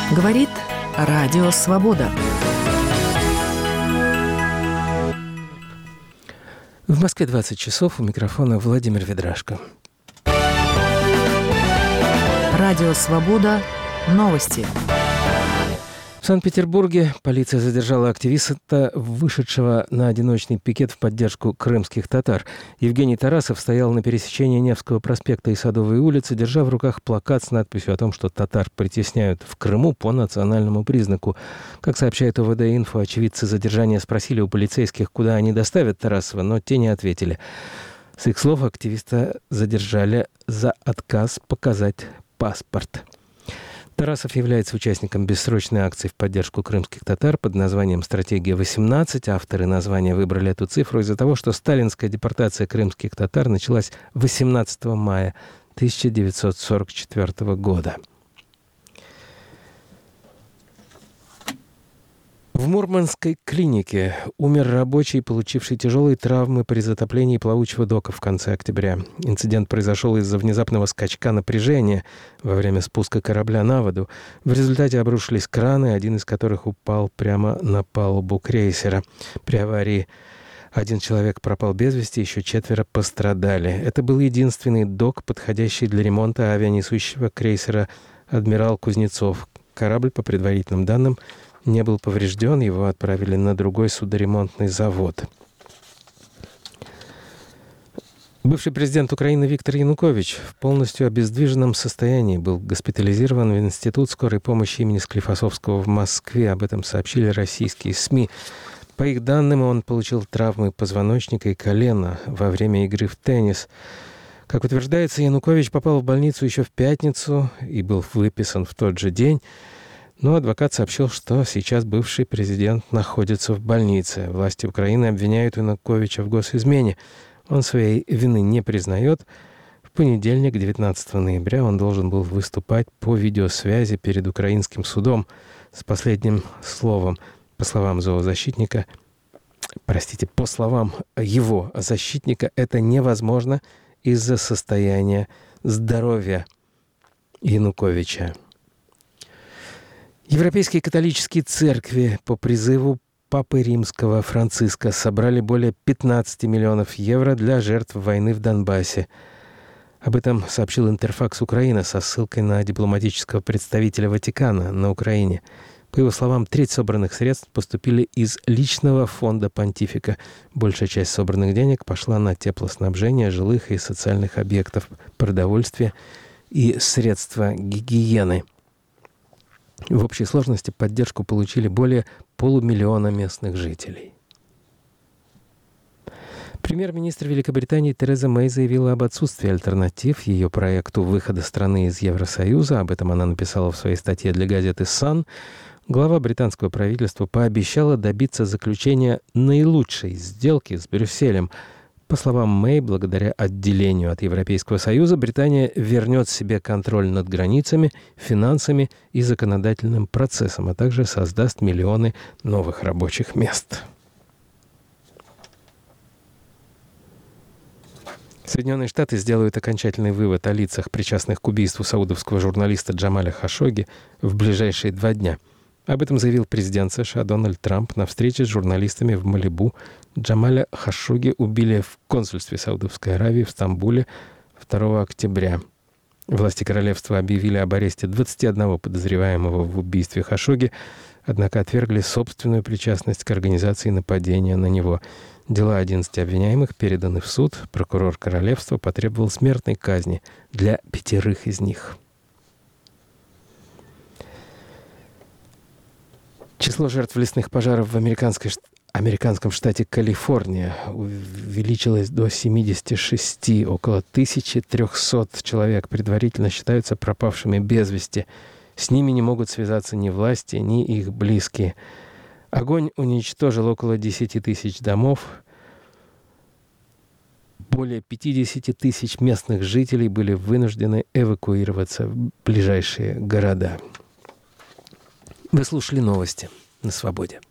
Говорит Радио Свобода. В Москве 20 часов. У микрофона Владимир Ведрашко. Радио Свобода. Новости. В Санкт-Петербурге полиция задержала активиста, вышедшего на одиночный пикет в поддержку крымских татар. Евгений Тарасов стоял на пересечении Невского проспекта и Садовой улицы, держа в руках плакат с надписью о том, что татар притесняют в Крыму по национальному признаку. Как сообщает ОВД-Инфо, очевидцы задержания спросили у полицейских, куда они доставят Тарасова, но те не ответили. С их слов, активиста задержали за отказ показать паспорт. Тарасов является участником бессрочной акции в поддержку крымских татар под названием «Стратегия-18». Авторы названия выбрали эту цифру из-за того, что сталинская депортация крымских татар началась 18 мая 1944 года. В Мурманской клинике умер рабочий, получивший тяжелые травмы при затоплении плавучего дока в конце октября. Инцидент произошел из-за внезапного скачка напряжения во время спуска корабля на воду. В результате обрушились краны, один из которых упал прямо на палубу крейсера. При аварии один человек пропал без вести, еще 4 пострадали. Это был единственный док, подходящий для ремонта авианесущего крейсера «Адмирал Кузнецов». Корабль, по предварительным данным, не был поврежден, его отправили на другой судоремонтный завод. Бывший президент Украины Виктор Янукович в полностью обездвиженном состоянии был госпитализирован в Институт скорой помощи имени Склифосовского в Москве. Об этом сообщили российские СМИ. По их данным, он получил травмы позвоночника и колена во время игры в теннис. Как утверждается, Янукович попал в больницу еще в пятницу и был выписан в тот же день. Но адвокат сообщил, что сейчас бывший президент находится в больнице. Власти Украины обвиняют Януковича в госизмене. Он своей вины не признает. В понедельник, 19 ноября, он должен был выступать по видеосвязи перед украинским судом с последним словом. По словам его защитника, это невозможно из-за состояния здоровья Януковича. Европейские католические церкви по призыву Папы Римского Франциска собрали более 15 миллионов евро для жертв войны в Донбассе. Об этом сообщил Интерфакс Украина со ссылкой на дипломатического представителя Ватикана на Украине. По его словам, треть собранных средств поступили из личного фонда понтифика. Большая часть собранных денег пошла на теплоснабжение жилых и социальных объектов, продовольствие и средства гигиены. В общей сложности поддержку получили более 500 000 местных жителей. Премьер-министр Великобритании Тереза Мэй заявила об отсутствии альтернатив ее проекту выхода страны из Евросоюза. Об этом она написала в своей статье для газеты «Сан». Глава британского правительства пообещала добиться заключения наилучшей сделки с Брюсселем. По словам Мэй, благодаря отделению от Европейского Союза Британия вернет себе контроль над границами, финансами и законодательным процессом, а также создаст миллионы новых рабочих мест. Соединенные Штаты сделают окончательный вывод о лицах, причастных к убийству саудовского журналиста Джамаля Хашогги в ближайшие 2 дня. Об этом заявил президент США Дональд Трамп на встрече с журналистами в Малибу. Джамаля Хашогги убили в консульстве Саудовской Аравии в Стамбуле 2 октября. Власти королевства объявили об аресте 21 подозреваемого в убийстве Хашогги, однако отвергли собственную причастность к организации нападения на него. Дела 11 обвиняемых переданы в суд. Прокурор королевства потребовал смертной казни для 5 из них. Число жертв лесных пожаров в американском штате Калифорния увеличилось до 76. Около 1300 человек предварительно считаются пропавшими без вести. С ними не могут связаться ни власти, ни их близкие. Огонь уничтожил около 10 000 домов. Более 50 000 местных жителей были вынуждены эвакуироваться в ближайшие города. Вы слушали новости на Свободе.